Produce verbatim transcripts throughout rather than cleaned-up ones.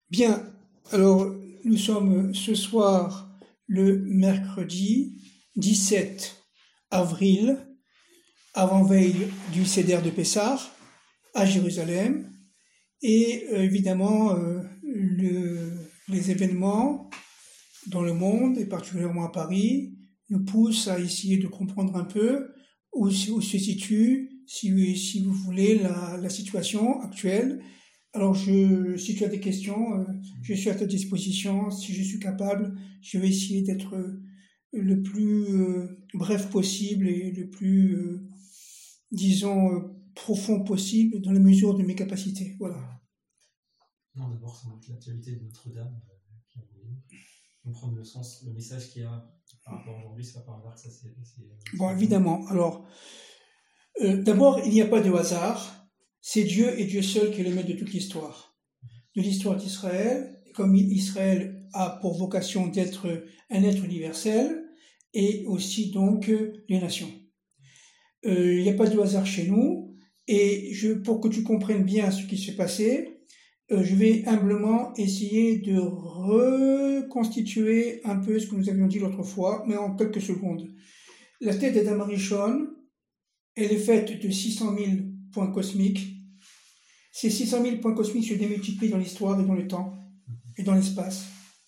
Bien, alors nous sommes ce soir le mercredi dix-sept avril, avant-veille du Seder de Pessah, à Jérusalem, et euh, évidemment euh, le, les événements dans le monde, et particulièrement à Paris, nous poussent à essayer de comprendre un peu où, où se situe, si, si vous voulez, la, la situation actuelle. Alors, je, si tu as des questions, euh, je suis à ta disposition. Si je suis capable, je vais essayer d'être euh, le plus euh, bref possible et le plus, euh, disons, euh, profond possible dans la mesure de mes capacités. Voilà. Non, d'abord, ça montre l'actualité de Notre-Dame euh, qui a voulu comprendre le sens, le message qu'il y a par rapport à aujourd'hui. C'est pas par hasard que ça s'est passé. Bon, évidemment. Alors, euh, d'abord, il n'y a pas de hasard. C'est Dieu et Dieu seul qui est le maître de toute l'histoire. De l'histoire d'Israël, comme Israël a pour vocation d'être un être universel, et aussi donc les nations. Euh, il n'y a pas de hasard chez nous, et je, pour que tu comprennes bien ce qui s'est passé, euh, je vais humblement essayer de reconstituer un peu ce que nous avions dit l'autre fois, mais en quelques secondes. La tête d'Adam Arishon, elle est faite de six cent mille points cosmiques. Ces six cent mille points cosmiques se démultiplient dans l'histoire et dans le temps et dans l'espace.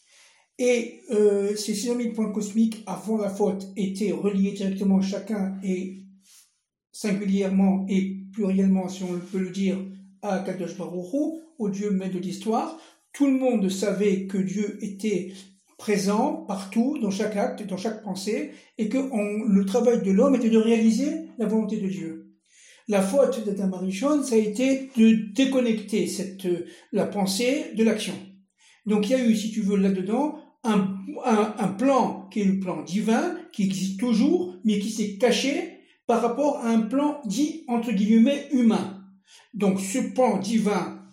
Et euh, ces six cent mille points cosmiques, avant la faute, étaient reliés directement chacun et singulièrement et pluriellement, si on peut le dire, à Kadosh Baruch Hu, au Dieu maître de l'histoire. Tout le monde savait que Dieu était présent partout, dans chaque acte, dans chaque pensée, et que on, le travail de l'homme était de réaliser la volonté de Dieu. La faute d'Adam Arishon, ça a été de déconnecter cette, la pensée de l'action. Donc il y a eu, si tu veux, là-dedans, un, un, un plan qui est le plan divin, qui existe toujours, mais qui s'est caché par rapport à un plan dit, entre guillemets, humain. Donc ce plan divin,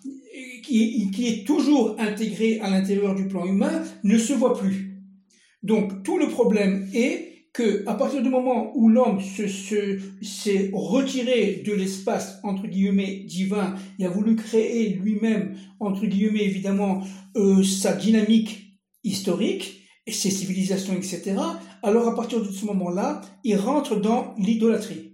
qui, qui est toujours intégré à l'intérieur du plan humain, ne se voit plus. Donc tout le problème est que à partir du moment où l'homme se, se, s'est retiré de l'espace, entre guillemets, divin, il a voulu créer lui-même, entre guillemets, évidemment, euh, sa dynamique historique, et ses civilisations, et cetera, alors à partir de ce moment-là, il rentre dans l'idolâtrie.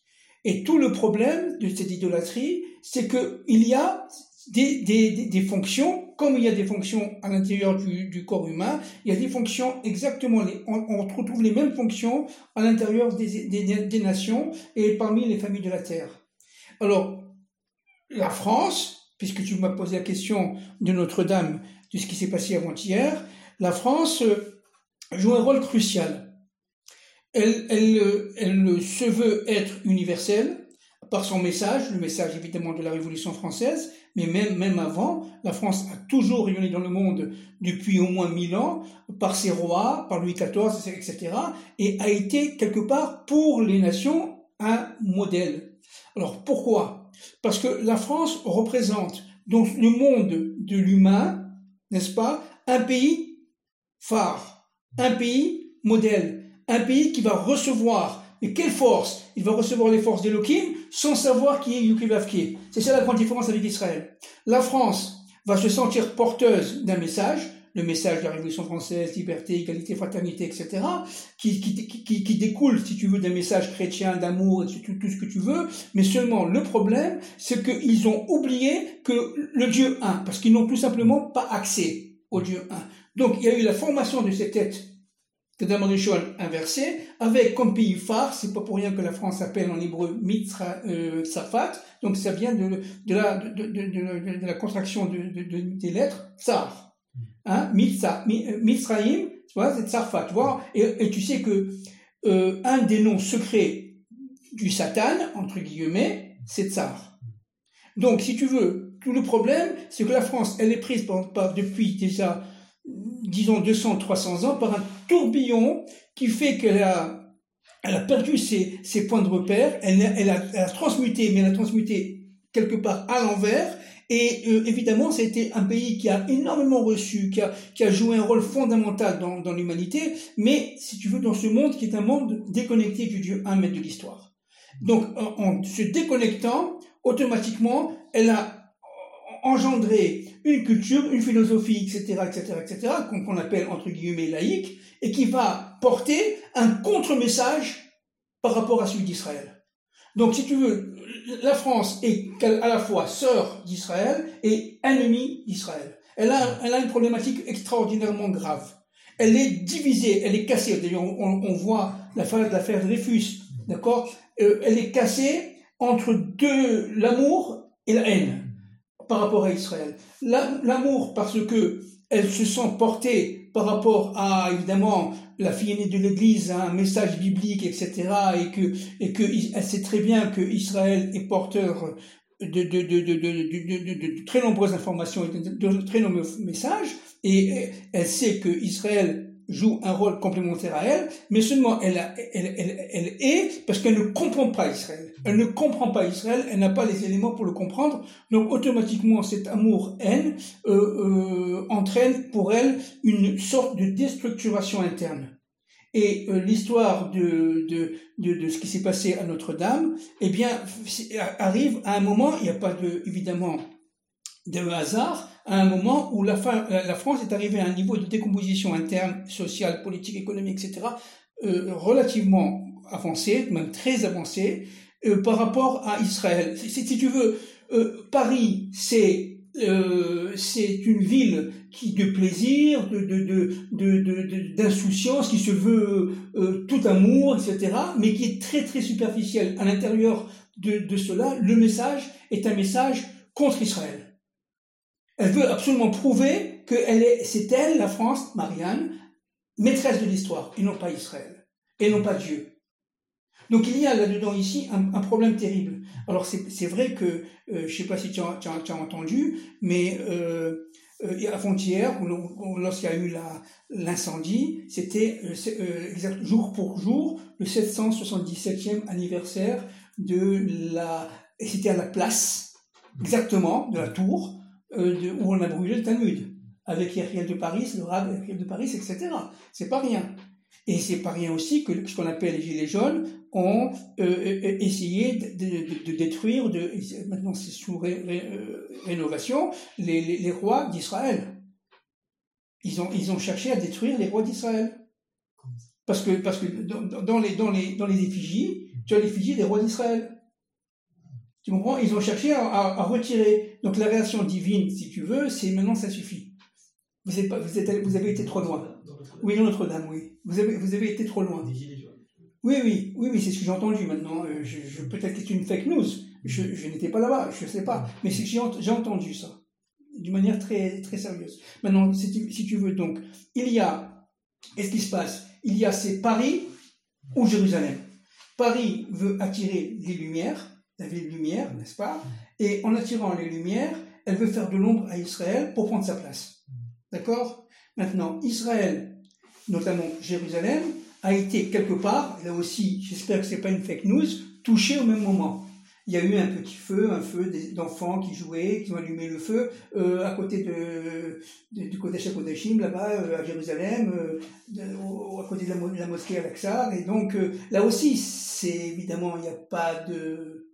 Et tout le problème de cette idolâtrie, c'est qu'il y a des, des, des fonctions, comme il y a des fonctions à l'intérieur du, du corps humain, il y a des fonctions exactement, les, on, on retrouve les mêmes fonctions à l'intérieur des, des, des nations et parmi les familles de la Terre. Alors, la France, puisque tu m'as posé la question de Notre-Dame, de ce qui s'est passé avant-hier, la France joue un rôle crucial. Elle, elle, elle se veut être universelle par son message, le message évidemment de la Révolution française, mais même, même avant, la France a toujours rayonné dans le monde depuis au moins mille ans, par ses rois, par Louis quatorze, et cetera, et a été quelque part pour les nations un modèle. Alors pourquoi ? Parce que la France représente dans le monde de l'humain, n'est-ce pas, un pays phare, un pays modèle, un pays qui va recevoir, mais quelle force ? Il va recevoir les forces d'Elohim sans savoir qui est Yukivavki. C'est ça la grande différence avec Israël. La France va se sentir porteuse d'un message, le message de la Révolution française, liberté, égalité, fraternité, et cetera, qui, qui, qui, qui découle, si tu veux, d'un message chrétien, d'amour, et tout, tout ce que tu veux, mais seulement le problème, c'est qu'ils ont oublié que le Dieu un, parce qu'ils n'ont tout simplement pas accès au Dieu un. Donc, il y a eu la formation de ces têtes d'Adam Arishon inversée, avec comme pays phare, c'est pas pour rien que la France s'appelle en hébreu Mitzra, euh, Tsafat, donc ça vient de, de, la, de, de, de, de la contraction de, de, de, des lettres Tsar, hein, Mitzra, Mitzraïm, tu vois, c'est Tsafat, tu vois, et, et tu sais que euh, un des noms secrets du Satan, entre guillemets, c'est Tsar. Donc, si tu veux, tout le problème, c'est que la France, elle est prise par, par, depuis déjà, disons deux cents, trois cents ans, par un tourbillon qui fait qu'elle a, elle a perdu ses, ses points de repère, elle, elle, a, elle a transmuté, mais elle a transmuté quelque part à l'envers, et euh, évidemment, ça a été un pays qui a énormément reçu, qui a, qui a joué un rôle fondamental dans, dans l'humanité, mais, si tu veux, dans ce monde qui est un monde déconnecté du Dieu un, maître de l'histoire. Donc, en, en se déconnectant, automatiquement, elle a engendrer une culture, une philosophie, et cetera, et cetera, et cetera, qu'on, qu'on appelle entre guillemets laïque, et qui va porter un contre-message par rapport à celui d'Israël. Donc, si tu veux, la France est à la fois sœur d'Israël et ennemie d'Israël. Elle a, elle a une problématique extraordinairement grave. Elle est divisée, elle est cassée. D'ailleurs, on, on voit l'affaire, l'affaire Dreyfus, d'accord? Euh, elle est cassée entre deux, l'amour et la haine par rapport à Israël. La, l'amour parce que elle se sent portée par rapport à, évidemment, la fille aînée de l'Église, un message biblique, et cetera, et que, et que elle sait très bien que Israël est porteur de, de, de, de, de, de, de, de, de très nombreuses informations et de, de, de très nombreux messages, et elle sait que Israël joue un rôle complémentaire à elle, mais seulement elle, a, elle, elle, elle est parce qu'elle ne comprend pas Israël. Elle ne comprend pas Israël, elle n'a pas les éléments pour le comprendre, donc automatiquement cet amour-haine euh, euh, entraîne pour elle une sorte de déstructuration interne. Et euh, l'histoire de, de, de, de ce qui s'est passé à Notre-Dame, eh bien, arrive à un moment, il n'y a pas de, évidemment, de hasard, à un moment où la, fin, la France est arrivée à un niveau de décomposition interne, sociale, politique, économique, et cetera, euh, relativement avancé, même très avancé, euh, par rapport à Israël. Si, si tu veux, euh, Paris, c'est, euh, c'est une ville qui de plaisir, de, de, de, de, de, de d'insouciance, qui se veut euh, tout amour, et cetera, mais qui est très très superficielle. À l'intérieur de, de cela, le message est un message contre Israël. Elle veut absolument prouver que elle est, c'est elle, la France, Marianne, maîtresse de l'histoire, et non pas Israël, et non pas Dieu. Donc il y a là-dedans ici un, un problème terrible. Alors c'est, c'est vrai que, euh, je ne sais pas si tu as, tu as, tu as entendu, mais euh, euh, avant-hier, lorsqu'il y a eu la, l'incendie, c'était euh, exact, jour pour jour le sept cent soixante-dix-septième anniversaire de la... Et c'était à la place, exactement, de la tour, euh, de, où on a brûlé le Talmud, avec Yeriel de Paris, le Rav Yeriel de Paris, et cetera. C'est pas rien. Et c'est pas rien aussi que ce qu'on appelle les Gilets jaunes ont euh, essayé de, de, de détruire, de, maintenant c'est sous ré, ré, euh, rénovation, les, les, les rois d'Israël. Ils ont, ils ont cherché à détruire les rois d'Israël. Parce que, parce que dans, dans, les, dans, les, dans les effigies, tu as l'effigie des rois d'Israël. Tu comprends? Ils ont cherché à, à, à retirer. Donc la réaction divine, si tu veux, c'est maintenant ça suffit. Vous, êtes pas, vous, êtes, vous avez été trop loin. Oui, dans Notre-Dame, oui. Vous avez, vous avez été trop loin. Oui, oui, oui, oui, c'est ce que j'ai entendu maintenant. Je, je, peut-être que c'est une fake news. Je, je n'étais pas là-bas, je ne sais pas. Mais c'est, j'ai, j'ai entendu ça. D'une manière très, très sérieuse. Maintenant, si tu, si tu veux, donc, il y a, qu'est-ce qui se passe? Il y a c'est Paris ou Jérusalem. Paris veut attirer les lumières, la ville lumière, n'est-ce pas? Et en attirant les lumières, elle veut faire de l'ombre à Israël pour prendre sa place. D'accord? Maintenant, Israël, notamment Jérusalem, a été quelque part, là aussi, j'espère que c'est pas une fake news, touché au même moment. Il y a eu un petit feu, un feu d'enfants qui jouaient, qui ont allumé le feu, euh, à côté de, de du Kodesh HaKodeshim, là-bas, euh, à Jérusalem, euh, de, au, à côté de la, de la mosquée Al-Aqsa. Et donc, euh, là aussi, c'est évidemment, il n'y a pas de,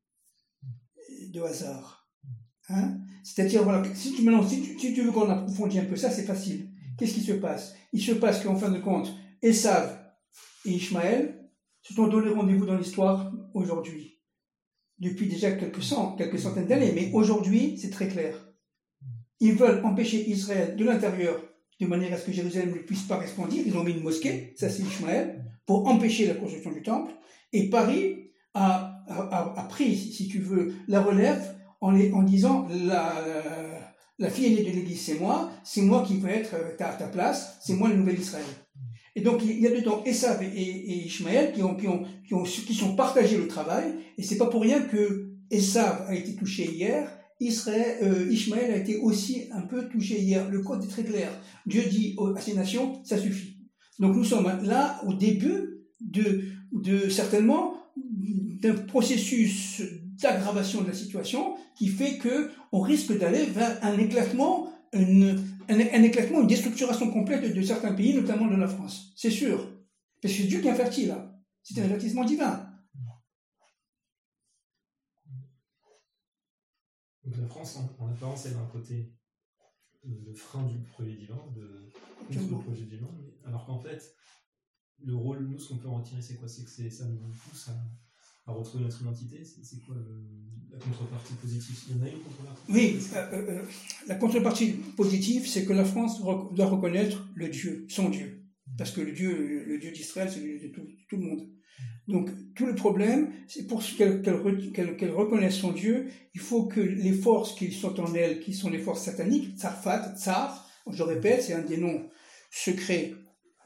de hasard. Hein? C'est-à-dire, voilà, si tu, maintenant, si tu, si tu veux qu'on approfondisse un peu ça, c'est facile. Qu'est-ce qui se passe? Il se passe qu'en fin de compte, Esav et Ishmaël se sont donné rendez-vous dans l'histoire aujourd'hui. Depuis déjà quelques cent, quelques centaines d'années, mais aujourd'hui, c'est très clair. Ils veulent empêcher Israël de l'intérieur, de manière à ce que Jérusalem ne puisse pas resplendir. Ils ont mis une mosquée, ça c'est Ishmaël, pour empêcher la construction du temple. Et Paris a, a, a pris, si tu veux, la relève en, les, en disant la, la, la fille aînée de l'Église, c'est moi, c'est moi qui veux être à ta, ta place, c'est moi le nouvel Israël. Et donc, il y a dedans Esav et, et Ishmaël qui ont, qui ont, qui ont, qui sont partagés le travail, et c'est pas pour rien que Esav a été touché hier, Israël, euh, Ishmaël a été aussi un peu touché hier. Le code est très clair. Dieu dit à ces nations, ça suffit. Donc, nous sommes là au début de, de certainement, d'un processus d'aggravation de la situation qui fait que on risque d'aller vers un éclatement, une, un, un éclatement, une déstructuration complète de, de certains pays, notamment de la France. C'est sûr. Parce que c'est Dieu qui avertit là. C'est un avertissement divin. Donc la France, en, en apparence, elle a un côté le frein du projet divin, de, de le projet divin, alors qu'en fait, le rôle, nous, ce qu'on peut en retirer, c'est quoi? C'est que c'est, ça nous pousse à, à retrouver notre identité. C'est, c'est quoi le, la contrepartie positive? Il y en a une contrepartie? Oui, euh, euh, la contrepartie positive, c'est que la France doit reconnaître le Dieu, son Dieu. Parce que le Dieu, le Dieu d'Israël, c'est le Dieu de tout, tout le monde. Donc, tout le problème, c'est pour qu'elle, qu'elle, qu'elle, qu'elle reconnaisse son Dieu, il faut que les forces qui sont en elle, qui sont les forces sataniques, Tsarfat, Tsar, je répète, c'est un des noms secrets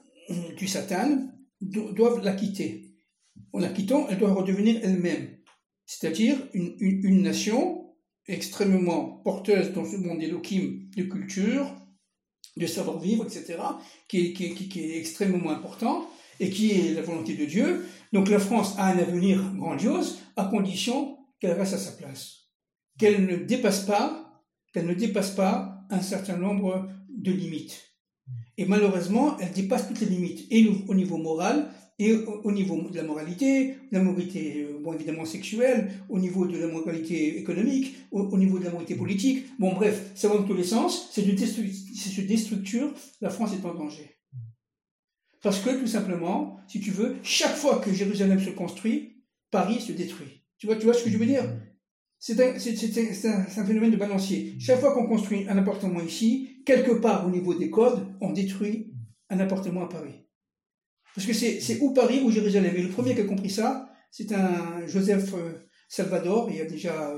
du Satan, do, doivent la quitter. En la quittant, elle doit redevenir elle-même. C'est-à-dire une, une, une nation extrêmement porteuse dans ce monde Elohim de culture, de savoir-vivre, et cetera, qui est, qui, est, qui est extrêmement important, et qui est la volonté de Dieu. Donc la France a un avenir grandiose, à condition qu'elle reste à sa place. Qu'elle ne dépasse pas, qu'elle ne dépasse pas un certain nombre de limites. Et malheureusement, elle dépasse toutes les limites, et au niveau moral, et au niveau de la moralité, de la moralité, bon, évidemment sexuelle, au niveau de la moralité économique, au, au niveau de la moralité politique. Bon, bref, ça va dans tous les sens, c'est, de destru- c'est se déstructure, la France est en danger. Parce que, tout simplement, si tu veux, chaque fois que Jérusalem se construit, Paris se détruit. Tu vois, tu vois ce que je veux dire? C'est un, c'est, c'est, c'est, un, c'est un phénomène de balancier. Chaque fois qu'on construit un appartement ici, quelque part au niveau des codes, on détruit un appartement à Paris. Parce que c'est, c'est ou Paris ou Jérusalem. Et le premier qui a compris ça, c'est un Joseph Salvador, il y a déjà,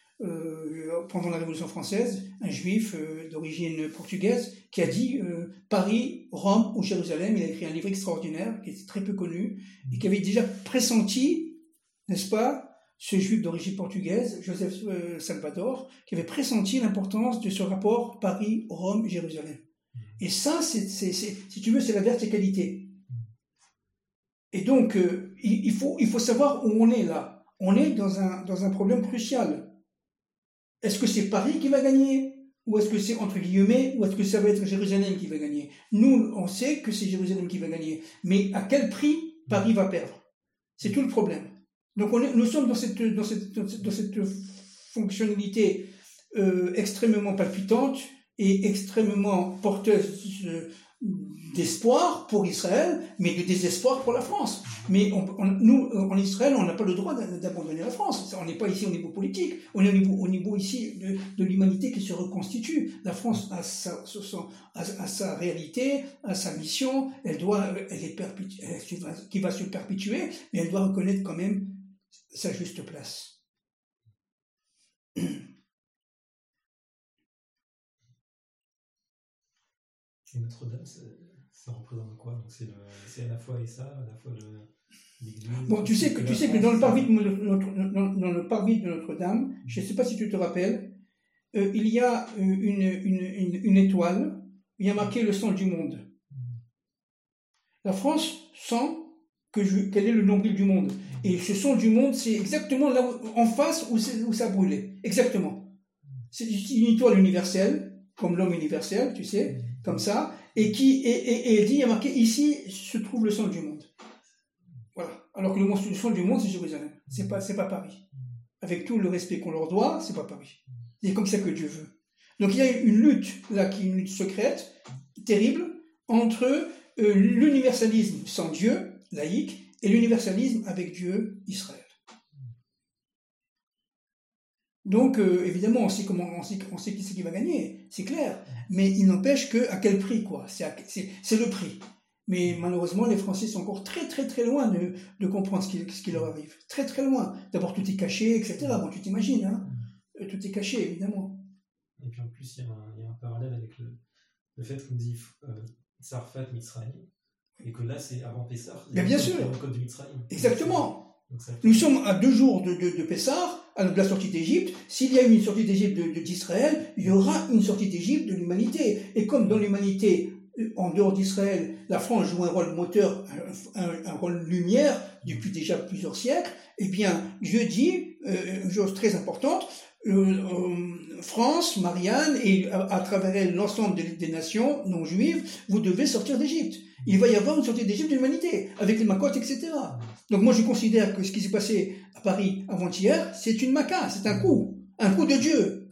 euh, pendant la Révolution française, un juif euh, d'origine portugaise, qui a dit euh, Paris, Rome ou Jérusalem. Il a écrit un livre extraordinaire, qui est très peu connu, et qui avait déjà pressenti, n'est-ce pas, ce juif d'origine portugaise, Joseph euh, Salvador, qui avait pressenti l'importance de ce rapport Paris, Rome, Jérusalem. Et ça, c'est, c'est, c'est, si tu veux, c'est la verticalité. Et donc, euh, il, il, faut, il faut savoir où on est là. On est dans un, dans un problème crucial. Est-ce que c'est Paris qui va gagner? Ou est-ce que c'est, entre guillemets, ou est-ce que ça va être Jérusalem qui va gagner? Nous, on sait que c'est Jérusalem qui va gagner. Mais à quel prix Paris va perdre? C'est tout le problème. Donc, on est, nous sommes dans cette, dans cette, dans cette, dans cette fonctionnalité euh, extrêmement palpitante et extrêmement porteuse euh, d'espoir pour Israël, mais de désespoir pour la France. Mais on, on, nous, en Israël, on n'a pas le droit d'abandonner la France. On n'est pas ici au niveau politique, on est au niveau, au niveau ici de, de l'humanité qui se reconstitue. La France a sa, a, a sa réalité, a sa mission, elle doit, elle est perpétu, elle, qui va se perpétuer, mais elle doit reconnaître quand même sa juste place. Et Notre-Dame, ça, ça représente quoi? Donc c'est, le, c'est à la fois et ça, à la fois le, l'église. Bon, tu sais que, tu sais que dans le parvis de, notre, dans, dans le parvis de Notre-Dame, je ne sais pas si tu te rappelles, euh, il y a une, une, une, une étoile, il y a marqué le sang du monde. La France sent que je, quel est le nombril du monde. Et ce sang du monde, c'est exactement là où, en face où, où ça brûlait. Exactement. C'est une étoile universelle, comme l'homme universel, tu sais, comme ça, et qui et, et, et elle dit, il y a marqué ici se trouve le sang du monde. Voilà. Alors que le sang du monde, c'est Jérusalem. C'est pas, c'est pas Paris. Avec tout le respect qu'on leur doit, c'est pas Paris. C'est comme ça que Dieu veut. Donc il y a une lutte là, qui est une lutte secrète, terrible, entre euh, l'universalisme sans Dieu, laïque, et l'universalisme avec Dieu, Israël. Donc, euh, évidemment, on sait comment, on sait, on sait qui c'est qui va gagner, c'est clair. Mais il n'empêche que, à quel prix, quoi. C'est, à, c'est, c'est le prix. Mais malheureusement, les Français sont encore très, très, très loin de, de comprendre ce qui, ce qui leur arrive. Très, très loin. D'abord, tout est caché, et cetera. Bon, tu t'imagines, hein. Tout est caché, évidemment. Et puis en plus, il y a un, il y a un parallèle avec le, le fait qu'on dit euh, Tsarfat Mitzrayim, et que là, c'est avant Pessah. Mais bien sûr. Le code du Mitzrayim. Exactement. Nous sommes à deux jours de, de, de Pessah, de la sortie d'Égypte. S'il y a eu une sortie d'Égypte de, de, d'Israël, il y aura une sortie d'Égypte de l'humanité. Et comme dans l'humanité, en dehors d'Israël, la France joue un rôle moteur, un, un, un rôle lumière depuis déjà plusieurs siècles, eh bien, Dieu dit, euh, une chose très importante, euh, euh, France, Marianne, et à, à travers elle, l'ensemble des, des nations non juives, vous devez sortir d'Égypte. Il va y avoir une sortie d'Égypte de l'humanité, avec les Maccot, et cetera. Donc moi, je considère que ce qui s'est passé à Paris avant-hier, c'est une maca, c'est un coup, un coup de Dieu.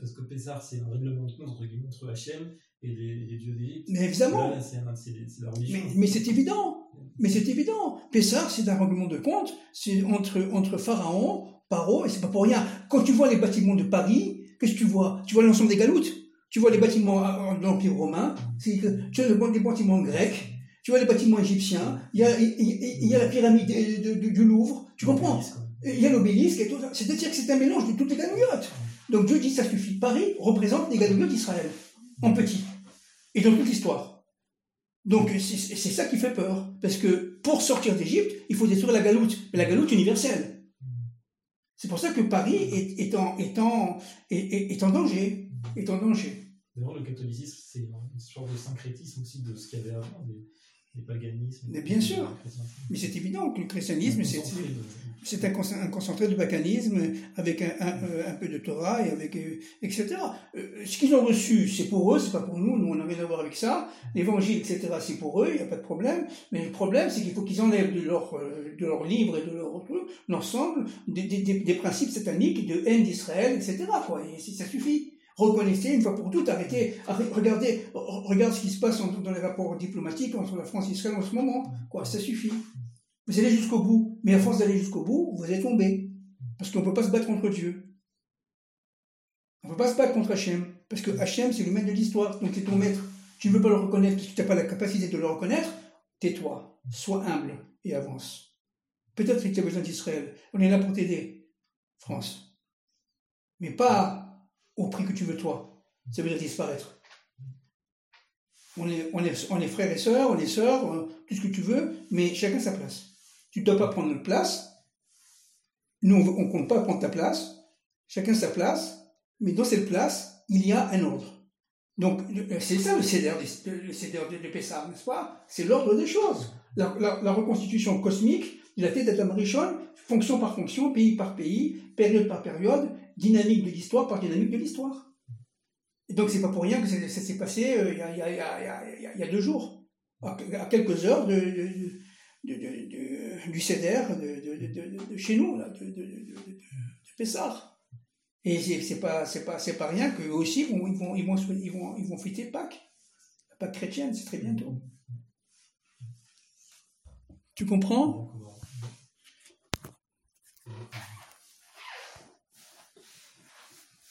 parce que Pessah, c'est un règlement de compte entre guillemets entre Hachem et les, les dieux d'Égypte. Mais évidemment. Là, c'est, un, c'est, c'est la religion. Mais, mais c'est évident. Mais c'est évident. Pessah, c'est un règlement de compte. C'est entre, entre Pharaon, Paro, et c'est pas pour rien. Quand tu vois les bâtiments de Paris, qu'est-ce que tu vois? Tu vois l'ensemble des galoutes. Tu vois les bâtiments de l'Empire romain. C'est que, tu vois les bâtiments grecs. Tu vois les bâtiments égyptiens. Il y a, il, il, il y a la pyramide de, de, de, du Louvre. Tu comprends? Il y a l'obélisque et tout ça. C'est-à-dire que c'est un mélange de toutes les galouliotes. Donc Dieu dit ça suffit. Paris représente les galouliotes d'Israël. En petit. Et dans toute l'histoire. Donc c'est, c'est ça qui fait peur. Parce que pour sortir d'Égypte, il faut détruire la galoute. Mais la galoute universelle. C'est pour ça que Paris est, est, en, est, en, est, est, est en danger. Est en danger. D'ailleurs, le catholicisme, c'est une sorte de syncrétisme aussi de ce qu'il y avait avant, des, des paganismes. Mais bien sûr. Mais c'est évident que le christianisme, c'est, c'est, c'est un, un concentré de paganisme avec un, un, un peu de Torah, et avec, et cetera. Ce qu'ils ont reçu, c'est pour eux, c'est pas pour nous. Nous, on n'a rien à voir avec ça. L'évangile, et cetera, c'est pour eux, il n'y a pas de problème. Mais le problème, c'est qu'il faut qu'ils enlèvent de leur, de leur livre et de leur l'ensemble des, des, des principes sataniques de haine d'Israël, et cetera, quoi. Et ça suffit. Reconnaissez une fois pour toutes, arrêtez, arrêtez regardez, regardez ce qui se passe en, dans les rapports diplomatiques entre la France et Israël en ce moment. Quoi, ça suffit. Vous allez jusqu'au bout, mais à force d'aller jusqu'au bout, vous allez tomber. Parce qu'on ne peut pas se battre contre Dieu. On ne peut pas se battre contre Hachem. Parce que Hachem, c'est le maître de l'histoire, donc c'est ton maître. Tu ne veux pas le reconnaître parce que tu n'as pas la capacité de le reconnaître, tais-toi, sois humble et avance. Peut-être que tu as besoin d'Israël. On est là pour t'aider, France. Mais pas au prix que tu veux toi. Ça veut dire disparaître. On est, on est, on est frères et sœurs, on est sœurs, tout ce que tu veux, mais chacun sa place. Tu ne dois pas prendre notre place. Nous, on ne compte pas prendre ta place. Chacun sa place. Mais dans cette place, il y a un ordre. Donc, c'est ça le céder le céder de Pessah, n'est-ce pas? C'est l'ordre des choses. La, la, la reconstitution cosmique de la tête d'Adam Rishon, fonction par fonction, pays par pays, période par période, dynamique de l'histoire par dynamique de l'histoire. Et donc c'est pas pour rien que ça s'est passé euh, il, y a, il, y a, il, y a, il, y a, il y a deux jours, à, à quelques heures de, de, de, de, de, du Seder de, de, de, de, de chez nous, là, de, de, de, de, de Pessah. Et c'est, c'est pas c'est pas c'est pas rien qu'eux aussi ils vont ils vont ils vont ils vont ils vont fêter Pâques, la Pâques chrétienne, c'est très bientôt. Tu comprends?